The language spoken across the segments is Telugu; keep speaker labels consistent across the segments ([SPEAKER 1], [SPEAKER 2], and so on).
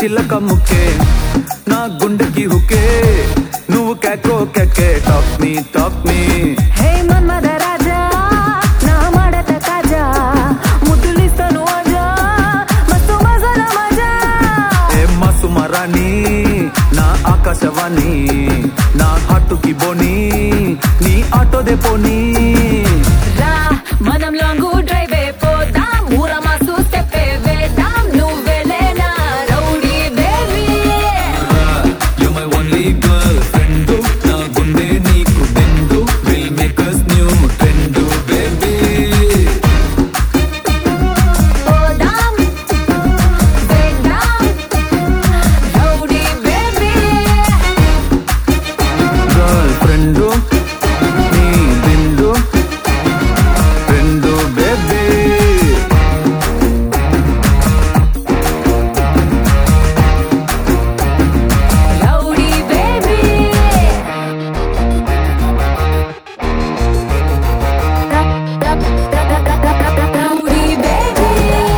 [SPEAKER 1] చిలక ముక్కే నా గుండెకి హుకే నువ్వు కేకో కేకే టాక్ మీ
[SPEAKER 2] హే మన్మథ రాజా నా మడత కాజా ముద్దులిస్తాను ఆజా మస్తు మజాల మజా
[SPEAKER 1] ఏ మసుమరాని నా ఆకాశవాణి నా హాటుకి బోని నీ ఆటో దే పోనీ
[SPEAKER 2] రా మనం లాంగ్ డ్రైవ్ పోదాం ఊర మాసు స్టెప్ వేద్దాం నువ్వేలేనా rowdy baby
[SPEAKER 1] You my only girlfriend నా గుండె నీకు బెండు will make us new trend baby
[SPEAKER 2] పోదాం వేద్దాం రౌడీ బేబీ
[SPEAKER 1] girlfriend నీ బెండు friend baby
[SPEAKER 2] rowdy baby rowdy baby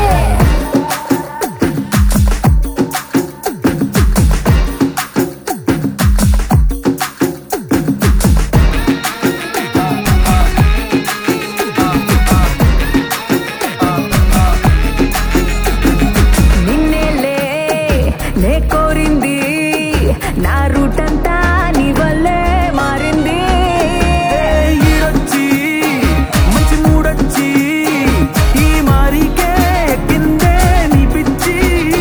[SPEAKER 2] నిన్నేలే నే కోరింది నా రూట్ అంతా నీ వల్లే మారింది
[SPEAKER 1] ఈడొచ్చి మంచి మూడొచ్చి ఈ మారికే కిందే నీ పిచ్చి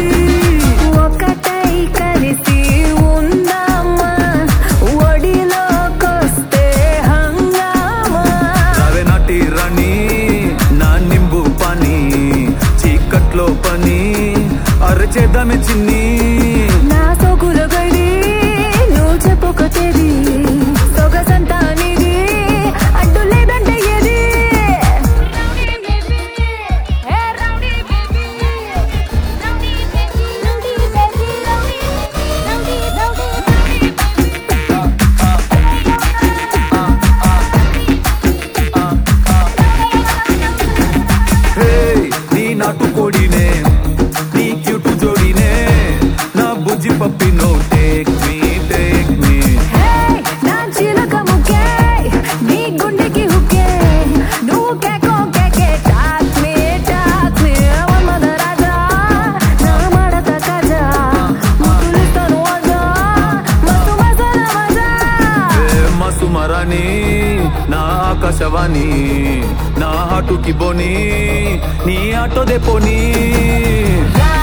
[SPEAKER 2] ఒకటై కలిసి ఉందామా ఒడిలోకొస్తే హంగామా
[SPEAKER 1] నావే నాటి రాణి నా నింబు పని చీకట్లో పని అరచేద్దామే చిన్ని
[SPEAKER 2] నా సోకుల గడి నువ్వు చెప్పుకొచ్చేది సొగసంతా నీది అడ్డు లేదంటే ఏది
[SPEAKER 1] హే నీ నాటు కోడినే నీ క్యూటు జోడినే నా బుజ్జి పప్పినో టేక్ మీ
[SPEAKER 2] హే నా చిలక ముక్కే నీ గుండెకి హుక్కే నువ్వు కేకో కేకే టాక్ మీ మన్మథ రాజా నా మడత కాజా ముద్దులిస్తాను ఆజా మస్తు మజాల మజా
[SPEAKER 1] ఏ మసుమరాని నా ఆకాశవాణి నా హాటుకి బోని నీ ఆటో దే పోనీ
[SPEAKER 2] రా